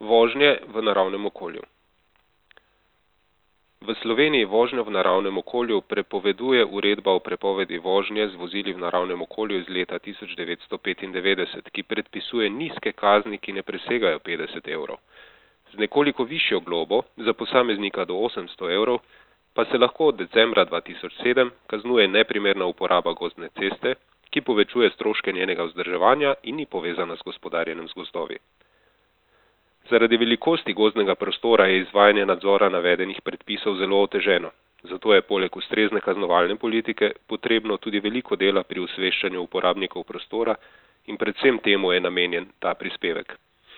Vožnje v naravnem okolju. V Sloveniji vožnjo v naravnem okolju prepoveduje uredba o prepovedi vožnje z vozili v naravnem okolju iz leta 1995, ki predpisuje nizke kazni, ki ne presegajo 50 evrov. Z nekoliko višjo globo, za posameznika do 800 evrov, pa se lahko od decembra 2007 kaznuje neprimerna uporaba gozdne ceste, ki povečuje stroške njenega vzdrževanja in ni povezana z gospodarjenjem z gozdovi. Zaradi velikosti gozdnega prostora je izvajanje nadzora navedenih predpisov zelo oteženo, zato je poleg ustrezne kaznovalne politike potrebno tudi veliko dela pri osveščanju uporabnikov prostora in predvsem temu je namenjen ta prispevek.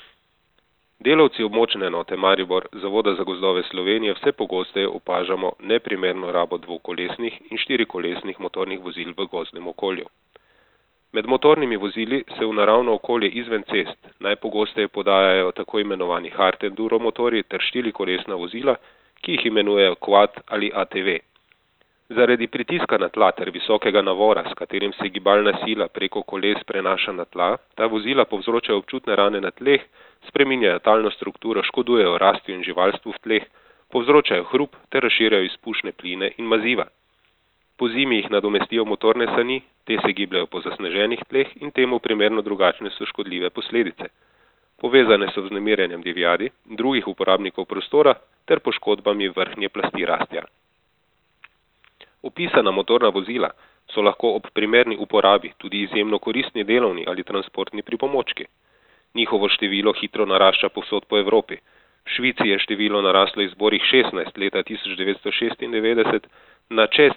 Delavci območne enote Maribor Zavoda za gozdove Slovenije vse pogosteje opažamo neprimerno rabo dvokolesnih in štirikolesnih motornih vozil v gozdnem okolju. Med motornimi vozili se v naravno okolje izven cest najpogosteje podajajo tako imenovani hard enduro motorji ter štirikolesna vozila, ki jih imenujejo quad ali ATV. Zaradi pritiska na tla ter visokega navora, s katerim se gibalna sila preko koles prenaša na tla, ta vozila povzročajo občutne rane na tleh, spreminjajo talno strukturo, škodujejo rastju in živalstvu v tleh, povzročajo hrup ter razširjajo izpušne pline in maziva. Po zimi jih nadomestijo motorne sani, te se gibljajo po zasneženih tleh in temu primerno drugačne so škodljive posledice. Povezane so z vznemirjenjem divjadi, drugih uporabnikov prostora ter poškodbami vrhnje plasti rastja. Opisana motorna vozila so lahko ob primerni uporabi tudi izjemno koristni delovni ali transportni pripomočki. Njihovo število hitro narašča povsod po Evropi. V Švici je število naraslo iz borih 16 leta 1996 na čez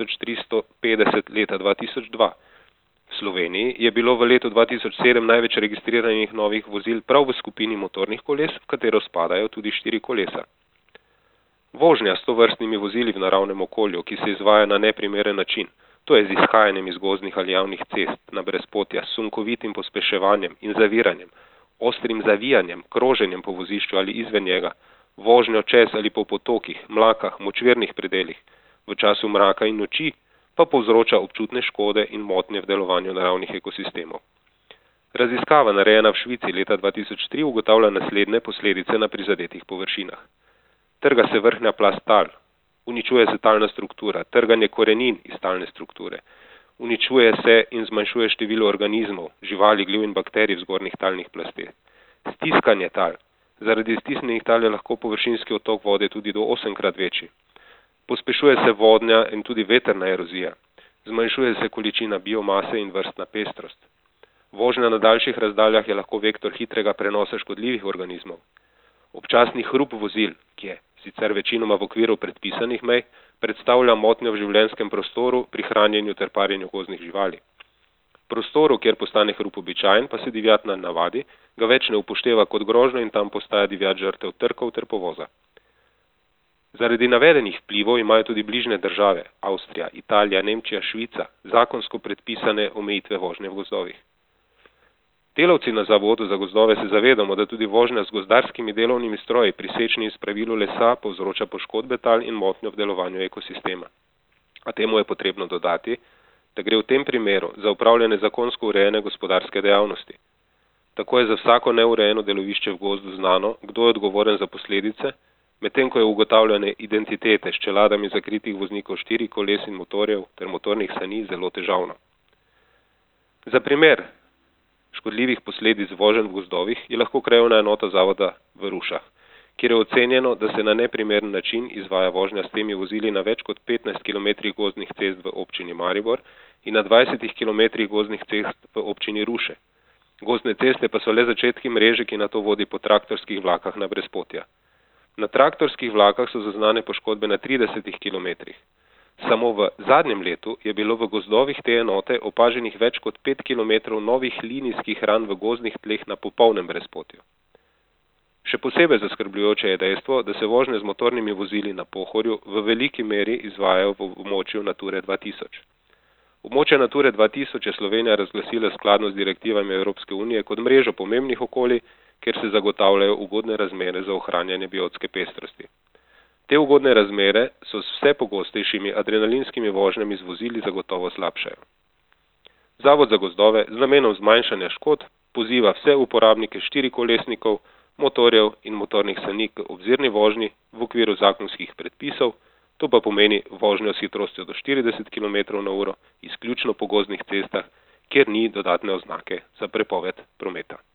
3350 leta 2002. V Sloveniji je bilo v letu 2007 največ registriranih novih vozil prav v skupini motornih koles, v katero spadajo tudi 4 kolesa. Vožnja s tovrstnimi vozili v naravnem okolju, ki se izvaja na neprimeren način, to je z izhajanjem iz gozdnih ali javnih cest na brezpotja, s sunkovitim pospeševanjem in zaviranjem, ostrim zavijanjem, kroženjem po vozišču ali izven njega, vožnjo čez ali po potokih, mlakah, močvirnih predelih, v času mraka in noči pa povzroča občutne škode in motnje v delovanju naravnih ekosistemov. Raziskava, narejena v Švici leta 2003, ugotavlja naslednje posledice na prizadetih površinah. Trga se vrhnja plast tal, uničuje se talna struktura, trganje korenin iz talne strukture, uničuje se in zmanjšuje število organizmov, živali, gljiv in bakterij v zgornjih talnih plasteh. Stiskanje tal. Zaradi stisnjenih tal je lahko površinski otok vode tudi do 8-krat večji. Pospešuje se vodnja in tudi vetrna erozija. Zmanjšuje se količina biomase in vrstna pestrost. Vožnja na daljših razdaljah je lahko vektor hitrega prenosa škodljivih organizmov. Občasni hrup vozil, ki je sicer večinoma v okviru predpisanih mej, predstavlja motnjo v življenjskem prostoru pri hranjenju ter parjenju gozdnih živali. V prostoru, kjer postane hrup običajen, pa se divjad navadi, ga več ne upošteva kot grožnjo in tam postaja divjad žrtev trkov ter povoza. Zaradi navedenih vplivov imajo tudi bližnje države, Avstrija, Italija, Nemčija, Švica, zakonsko predpisane omejitve vožnje v gozdovih. Delavci na Zavodu za gozdove se zavedamo, da tudi vožnja z gozdarskimi delovnimi stroji pri sečnji in spravilu lesa povzroča poškodbe tal in motnjo v delovanju ekosistema. A temu je potrebno dodati, da gre v tem primeru za upravljanje zakonsko urejene gospodarske dejavnosti. Tako je za vsako neurejeno delovišče v gozdu znano, kdo je odgovoren za posledice, medtem ko je ugotavljanje identitete s čeladami zakritih voznikov 4 koles in motorjev ter motornih sani zelo težavno. Za primer škodljivih posledic voženj v gozdovih je lahko krajevna enota Zavoda v Rušah, kjer je ocenjeno, da se na neprimeren način izvaja vožnja s temi vozili na več kot 15 km gozdnih cest v občini Maribor in na 20 km gozdnih cest v občini Ruše. Gozdne ceste pa so le začetki mreže, ki nato vodi po traktorskih vlakah na brezpotja. Na traktorskih vlakah so zaznane poškodbe na 30 km. Samo v zadnjem letu je bilo v gozdovih te enote opaženih več kot 5 km novih linijskih ran v gozdnih tleh na popolnem brezpotju. Še posebej zaskrbljujoče je dejstvo, da se vožnje z motornimi vozili na Pohorju v veliki meri izvajajo v območju Nature 2000. Območje Nature 2000 je Slovenija razglasila skladno z direktivami Evropske unije kot mrežo pomembnih okolij, kjer se zagotavljajo ugodne razmere za ohranjanje biotske pestrosti. Te ugodne razmere so s vse pogostejšimi adrenalinskimi vožnjami z vozili zagotovo slabšajo. Zavod za gozdove z namenom zmanjšanja škod poziva vse uporabnike štirikolesnikov, motorjev in motornih sani k obzirni vožnji v okviru zakonskih predpisov, to pa pomeni vožnjo s hitrostjo do 40 km/h izključno po gozdnih cestah, kjer ni dodatne oznake za prepoved prometa.